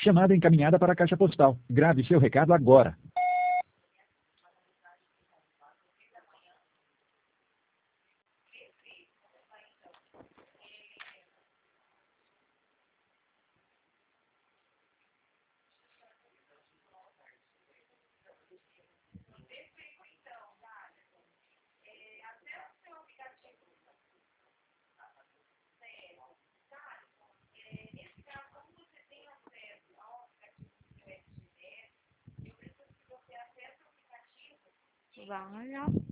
Chamada encaminhada para a caixa postal. Grave seu recado agora. Vai, ó.